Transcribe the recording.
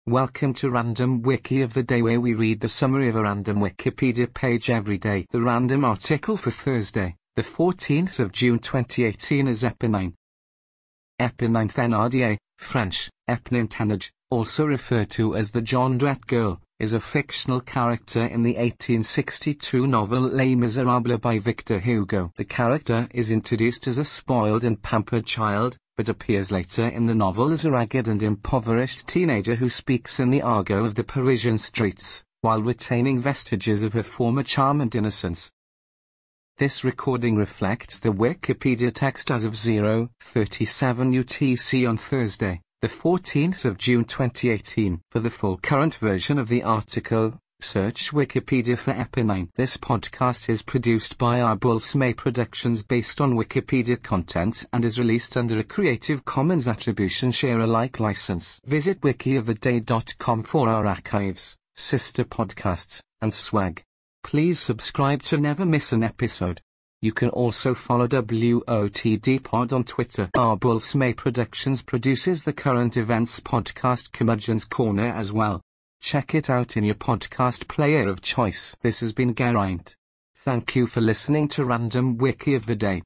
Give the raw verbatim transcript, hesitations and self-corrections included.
Welcome to Random Wiki of the Day, where we read the summary of a random Wikipedia page every day. The random article for Thursday, the fourteenth of June twenty eighteen is Eponine. Eponine Thénardier, French, Eponine Thénardier, also referred to as the Jondrette Girl, is a fictional character in the eighteen sixty-two novel Les Miserables by Victor Hugo. The character is introduced as a spoiled and pampered child, but appears later in the novel as a ragged and impoverished teenager who speaks in the argot of the Parisian streets, while retaining vestiges of her former charm and innocence. This recording reflects the Wikipedia text as of zero thirty-seven U T C on Thursday, the fourteenth of June twenty eighteen. For the full current version of the article, search Wikipedia for Eponine. This podcast is produced by Arbulsme Productions based on Wikipedia content and is released under a Creative Commons Attribution Share Alike license. Visit wiki of the day dot com for our archives, sister podcasts, and swag. Please subscribe to never miss an episode. You can also follow W O T D Pod on Twitter. Arbulsme Productions produces the current events podcast Curmudgeon's Corner as well. Check it out in your podcast player of choice. This has been Geraint. Thank you for listening to Random Wiki of the Day.